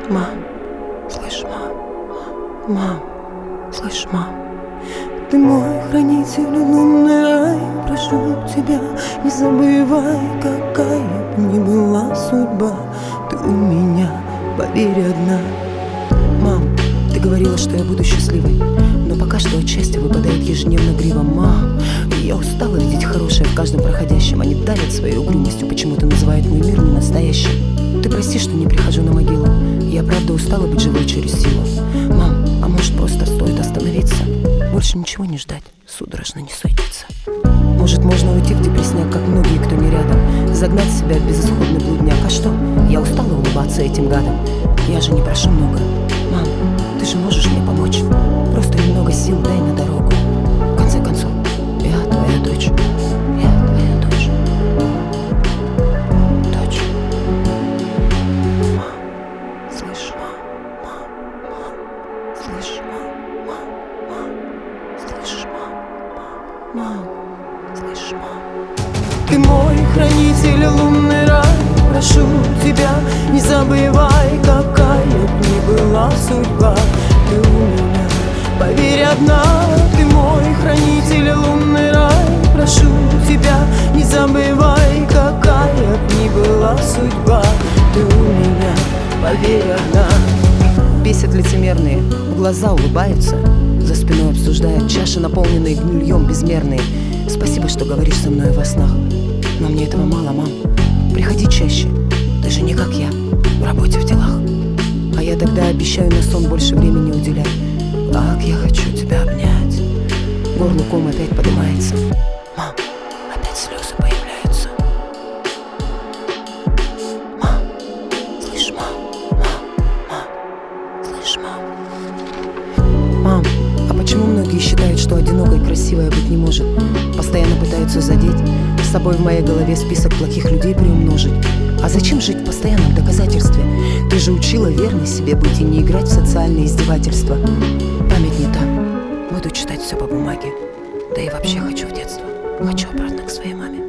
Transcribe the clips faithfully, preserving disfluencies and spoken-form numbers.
Мам, слышь, мам, мам, слышь, мам, ты мой хранитель, лунный рай. Прошу тебя, не забывай, какая б ни была судьба, ты у меня, поверь, одна. Мам, ты говорила, что я буду счастливой, но пока что от счастья выпадает ежедневно грива. Мам, я устала видеть хорошее в каждом проходящем. Они давят своей угрюмостью, почему-то называют мой мир ненастоящим. Ты прости, что не прихожу на могилу, я правда устала быть живой через силу. Мам, а может просто стоит остановиться, больше ничего не ждать, судорожно не суетиться. Может можно уйти в депрессняк, как многие, кто не рядом, загнать себя в безысходный блудняк. А что? Я устала улыбаться этим гадам. Я же не прошу много. Мам, ты же можешь мне помочь, просто немного сил дай на дорогу. В конце концов, я твоя дочь. Я твоя дочь. Дочь. Мам, слышь, мам, мам, мам, слышь, мам, мам, мам, слышь, мам, мам, слышь, мам. Ты мой хранитель, лунный рай. Прошу тебя, не забывай, какая б ни была судьба, ты у меня, поверь, одна. Ты мой хранитель, лунный рай. Прошу тебя, не забывай, какая б ни была судьба, ты у меня, поверь, одна. Бесят лицемерные, в глаза улыбаются, за спиной обсуждают чаши, наполненные гнильем безмерные. Спасибо, что говоришь со мной во снах, но мне этого мало, мам. Приходи чаще, ты же не как я, в работе, в делах. А я тогда обещаю на сон больше времени уделять. Как я хочу тебя обнять. Горло ком опять поднимается. Мам, опять слезы появляются. Мам, слышь, мам, мам, мам, слышь, мам. Мам, а почему многие считают, что одинокой красивая быть не может? Постоянно пытаются задеть, с собой в моей голове список плохих людей приумножить. А зачем жить в постоянном доказательстве? Ты же учила верной себе быть и не играть в социальные издевательства. Память не та, буду читать все по бумаге. Да и вообще хочу в детство, хочу обратно к своей маме.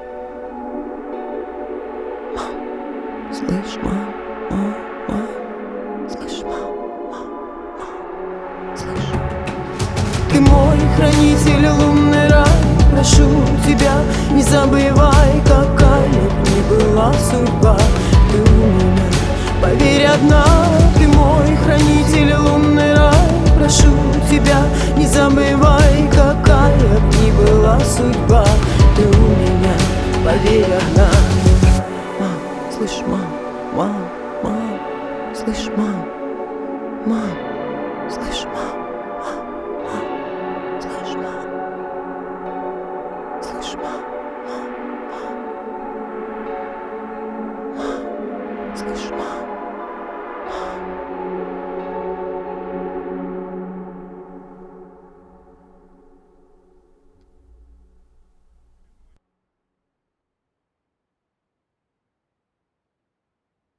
Мам, слышь, мам, мам, мам, слышь, мам, мам, мам, слышь. Ты мой хранитель, лунный рай. Прошу тебя, не забывай, какая б ни была судьба, ты у меня, поверь, одна. Ты мой хранитель, лунный рай. Прошу тебя, не забывай, какая б ни была судьба, ты у меня, поверь, одна. Мам, слышь, мам, мам, мам, слышь, мам, мам, слышь, мам, мам, мам, слышь, мам. Слышь, мам, мам, мам, мам, слышь, мам.